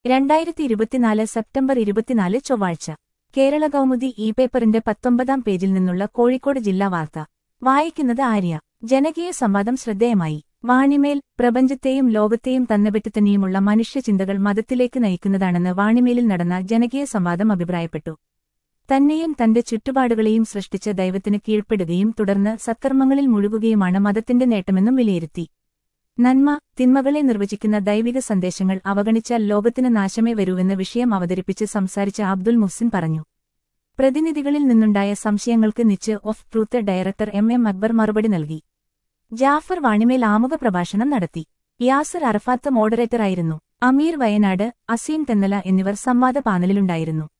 2024 September 24 ചൊവ്വാഴ്ച Kerala Kaumudi E പേപ്പറിന്റെ 19-ാം പേജിൽ നിന്നുള്ള കോഴിക്കോട് ജില്ലാ വാർത്ത വായിക്കുന്നത് ആര്യ. ജനകീയ സംവാദം ശ്രദ്ധേയമായി. വാണിമേൽ പ്രപഞ്ചത്തെയും ലോകത്തെയും തന്നെപ്പറ്റിത്തന്നെയുമുള്ള മനുഷ്യചിന്തകൾ മതത്തിലേക്ക് നയിക്കുന്നതാണെന്ന് വാണിമേലിൽ നടന്ന ജനകീയ സംവാദം അഭിപ്രായപ്പെട്ടു. തന്നെയും തന്റെ ചുറ്റുപാടുകളെയും സൃഷ്ടിച്ച ദൈവത്തിന് കീഴ്പ്പെടുകയും തുടർന്ന് സത്കർമ്മങ്ങളിൽ മുഴുകുകയുമാണ് മതത്തിന്റെ നേട്ടമെന്നും വിലയിരുത്തി. നന്മ തിന്മകളെ നിർവചിക്കുന്ന ദൈവിക സന്ദേശങ്ങൾ അവഗണിച്ചാൽ ലോകത്തിന് നാശമേ വരൂവെന്ന വിഷയം അവതരിപ്പിച്ച് സംസാരിച്ച അബ്ദുൽ മുഹ്സിൻ പറഞ്ഞു. പ്രതിനിധികളിൽ നിന്നുണ്ടായ സംശയങ്ങൾക്ക് നിച്ച് ഓഫ് ട്രൂത്ത് ഡയറക്ടർ എം അക്ബർ മറുപടി നൽകി. ജാഫർ വാണിമേൽ ആമുഖ പ്രഭാഷണം നടത്തി. യാസർ അറഫാത്ത് മോഡറേറ്ററായിരുന്നു. അമീർ വയനാട്, അസീം തെന്നല എന്നിവർ സംവാദ പാനലിലുണ്ടായിരുന്നു.